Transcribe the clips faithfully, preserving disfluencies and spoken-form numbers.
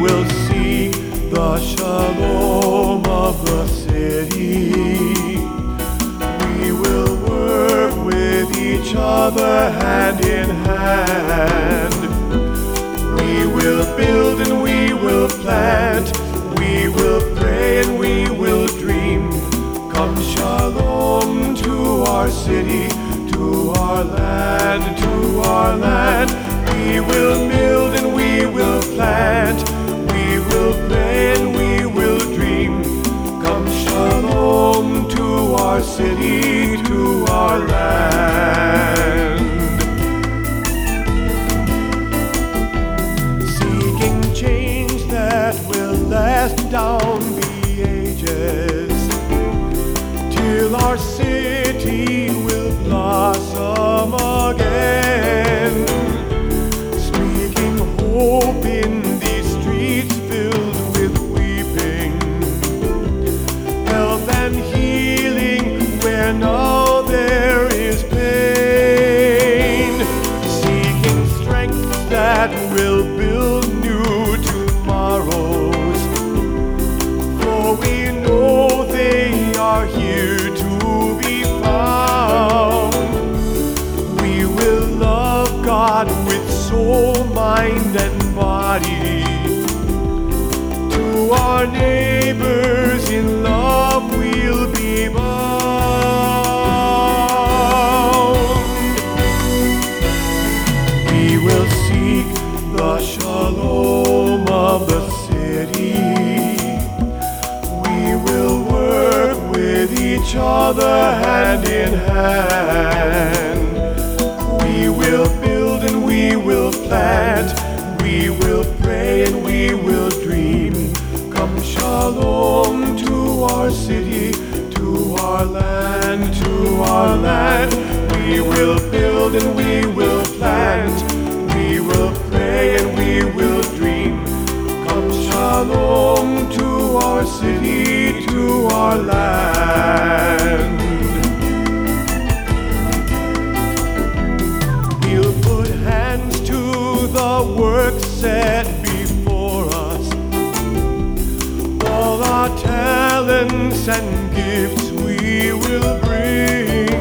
will seek the shalom of the city. We will work with each other hand in hand. We will build and we will plant. We will pray and we will dream. Come shalom to our city, to our land, to our land. We will build and we will plant. We will pray and we will dream. Come shalom to our city, to our land. Seeking change that will last down the ages, till our city will blossom again. Speaking hope in these streets filled with weeping, health and healing where now there is pain. Seeking strength that will build new tomorrows, for we know they are here to be found. We will love God with soul, mind, and body. To our neighbors in love we'll be bound. We will seek the shalom of the city. We will work with each other hand in hand. We will build and we will plant. We will pray and we will dream. Come shalom to our city, to our land, to our land. We will build and we will plant. We will pray and we will dream. Come shalom to our city, to our land. We'll put hands to the work set before us. All our talents and gifts we will bring.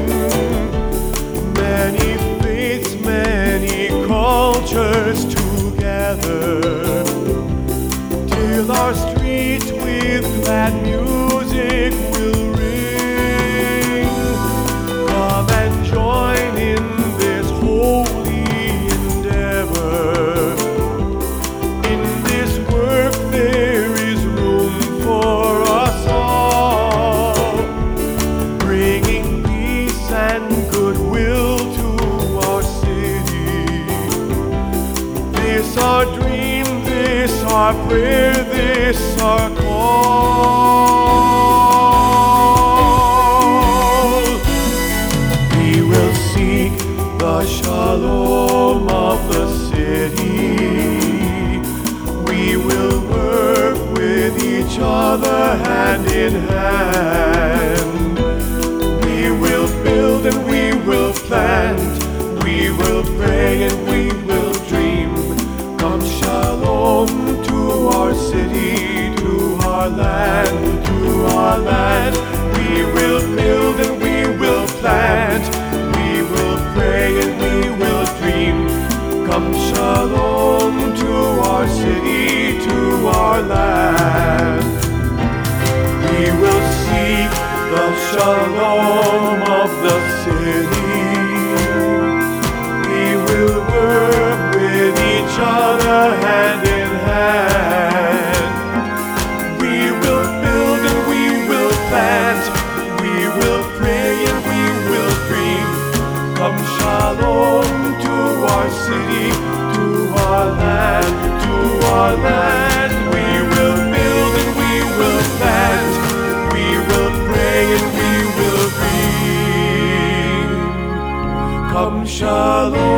Many faiths, many cultures together, till our streets with glad music will ring. Come and join in this holy endeavor. In this work there is room for us all, bringing peace and goodwill to our city. This our dream, this our prayer, this our call. We will seek the shalom of the city. We will work with each other hand in hand. We will build and we will plant. We will pray and we will dream. Come shalom to our city, to our land, to our land. We will build and we will plant. We will pray and we will dream. Come shalom to our city, to our land. We will seek the shalom of the city. We will work with each other hand in hand. We will build and we will plant. We will pray and we will dream. Come shalom to our city, to our land, to our land. We will build and we will plant. We will pray and we will dream. Come shalom.